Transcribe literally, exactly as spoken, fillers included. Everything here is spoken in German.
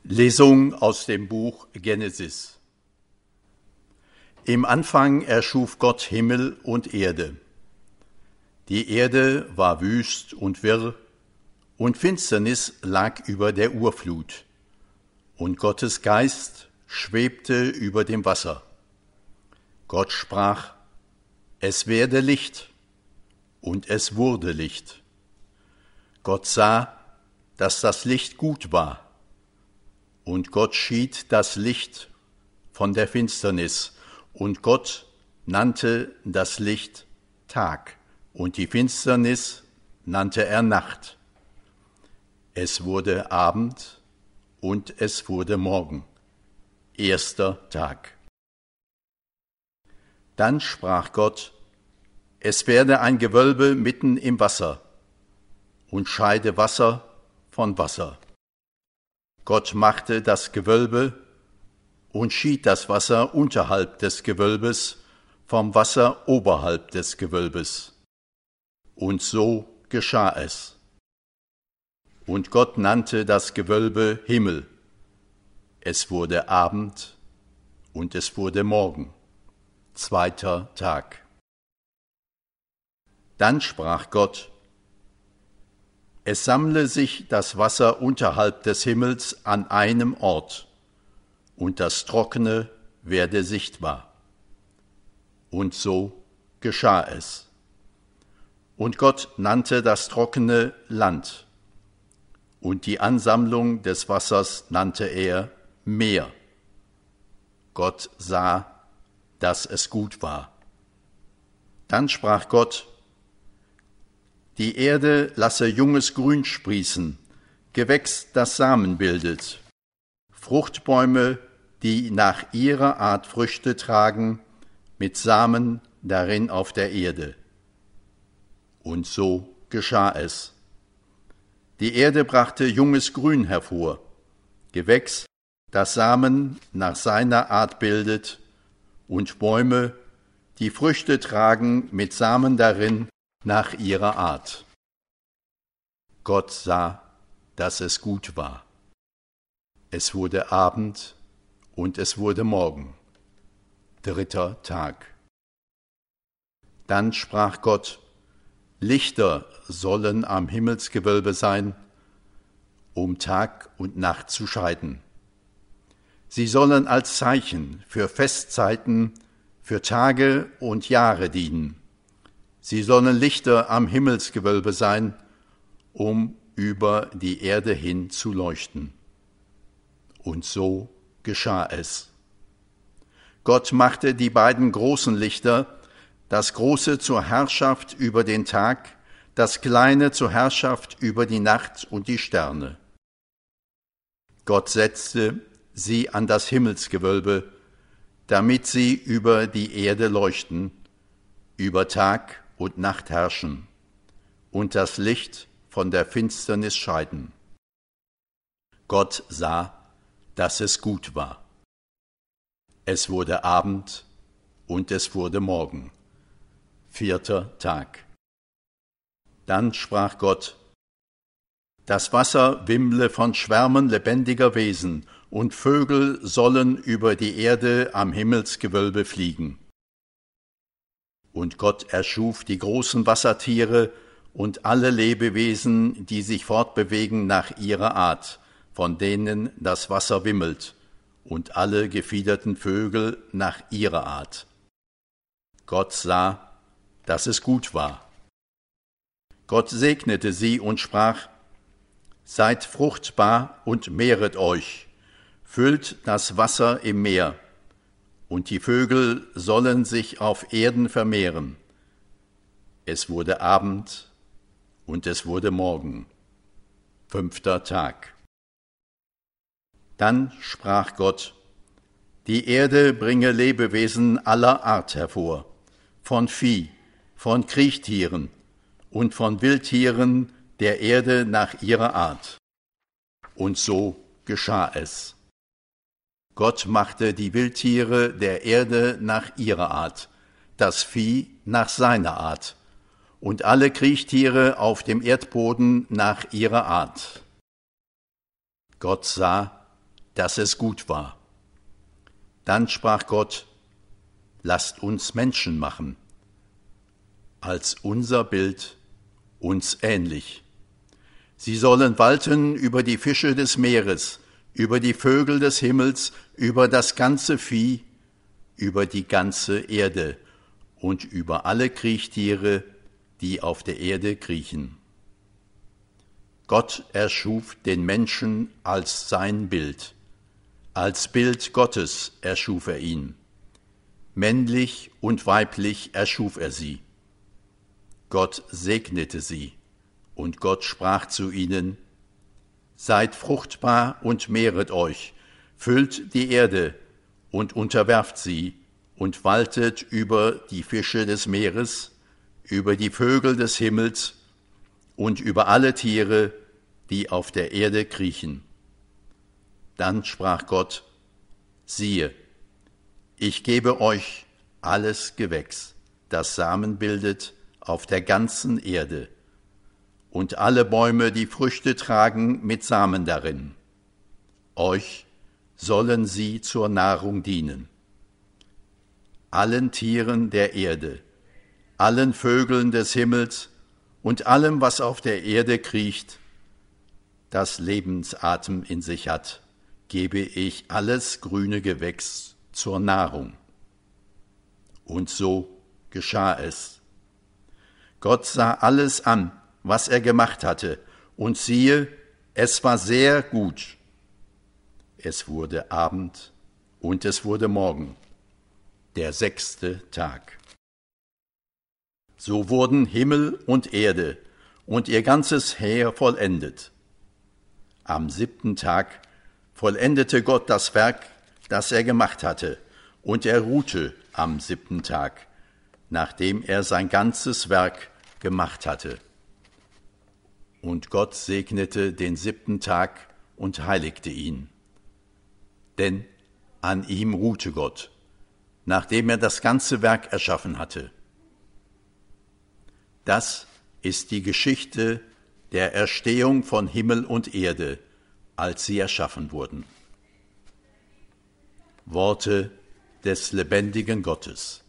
Lesung aus dem Buch Genesis. Im Anfang erschuf Gott Himmel und Erde. Die Erde war wüst und wirr, und Finsternis lag über der Urflut, und Gottes Geist schwebte über dem Wasser. Gott sprach: Es werde Licht, und es wurde Licht. Gott sah, dass das Licht gut war, und Gott schied das Licht von der Finsternis, und Gott nannte das Licht Tag, und die Finsternis nannte er Nacht. Es wurde Abend, und es wurde Morgen, erster Tag. Dann sprach Gott: Es werde ein Gewölbe mitten im Wasser, und scheide Wasser von Wasser. Gott machte das Gewölbe und schied das Wasser unterhalb des Gewölbes vom Wasser oberhalb des Gewölbes. Und so geschah es. Und Gott nannte das Gewölbe Himmel. Es wurde Abend, und es wurde Morgen, zweiter Tag. Dann sprach Gott: Es sammle sich das Wasser unterhalb des Himmels an einem Ort, und das Trockene werde sichtbar. Und so geschah es. Und Gott nannte das Trockene Land, und die Ansammlung des Wassers nannte er Meer. Gott sah, dass es gut war. Dann sprach Gott: Die Erde lasse junges Grün sprießen, Gewächs, das Samen bildet, Fruchtbäume, die nach ihrer Art Früchte tragen, mit Samen darin auf der Erde. Und so geschah es. Die Erde brachte junges Grün hervor, Gewächs, das Samen nach seiner Art bildet, und Bäume, die Früchte tragen mit Samen darin nach ihrer Art. Gott sah, dass es gut war. Es wurde Abend, und es wurde Morgen, dritter Tag. Dann sprach Gott: Lichter sollen am Himmelsgewölbe sein, um Tag und Nacht zu scheiden. Sie sollen als Zeichen für Festzeiten, für Tage und Jahre dienen. Sie sollen Lichter am Himmelsgewölbe sein, um über die Erde hin zu leuchten. Und so geschah es. Gott machte die beiden großen Lichter, das große zur Herrschaft über den Tag, das kleine zur Herrschaft über die Nacht und die Sterne. Gott setzte sie an das Himmelsgewölbe, damit sie über die Erde leuchten, über Tag und Nacht herrschen und das Licht von der Finsternis scheiden. Gott sah, dass es gut war. Es wurde Abend, und es wurde Morgen, vierter Tag. Dann sprach Gott: Das Wasser wimmle von Schwärmen lebendiger Wesen, und Vögel sollen über die Erde am Himmelsgewölbe fliegen. Und Gott erschuf die großen Wassertiere und alle Lebewesen, die sich fortbewegen nach ihrer Art, von denen das Wasser wimmelt, und alle gefiederten Vögel nach ihrer Art. Gott sah, dass es gut war. Gott segnete sie und sprach: Seid fruchtbar und mehret euch, füllt das Wasser im Meer, und die Vögel sollen sich auf Erden vermehren. Es wurde Abend, und es wurde Morgen, fünfter Tag. Dann sprach Gott: Die Erde bringe Lebewesen aller Art hervor, von Vieh, von Kriechtieren und von Wildtieren der Erde nach ihrer Art. Und so geschah es. Gott machte die Wildtiere der Erde nach ihrer Art, das Vieh nach seiner Art und alle Kriechtiere auf dem Erdboden nach ihrer Art. Gott sah, dass es gut war. Dann sprach Gott: Lasst uns Menschen machen, als unser Bild, uns ähnlich. Sie sollen walten über die Fische des Meeres, über die Vögel des Himmels, über das ganze Vieh, über die ganze Erde und über alle Kriechtiere, die auf der Erde kriechen. Gott erschuf den Menschen als sein Bild. Als Bild Gottes erschuf er ihn. Männlich und weiblich erschuf er sie. Gott segnete sie, und Gott sprach zu ihnen: Seid fruchtbar und mehret euch, füllt die Erde und unterwerft sie und waltet über die Fische des Meeres, über die Vögel des Himmels und über alle Tiere, die auf der Erde kriechen. Dann sprach Gott: Siehe, ich gebe euch alles Gewächs, das Samen bildet, auf der ganzen Erde, und alle Bäume, die Früchte tragen mit Samen darin. Euch sollen sie zur Nahrung dienen. Allen Tieren der Erde, allen Vögeln des Himmels und allem, was auf der Erde kriecht, das Lebensatem in sich hat, gebe ich alles grüne Gewächs zur Nahrung. Und so geschah es. Gott sah alles an, was er gemacht hatte, und siehe, es war sehr gut. Es wurde Abend und es wurde Morgen, der sechste Tag. So wurden Himmel und Erde und ihr ganzes Heer vollendet. Am siebten Tag vollendete Gott das Werk, das er gemacht hatte, und er ruhte am siebten Tag, nachdem er sein ganzes Werk gemacht hatte. Und Gott segnete den siebten Tag und heiligte ihn. Denn an ihm ruhte Gott, nachdem er das ganze Werk erschaffen hatte. Das ist die Geschichte der Erstehung von Himmel und Erde, als sie erschaffen wurden. Worte des lebendigen Gottes.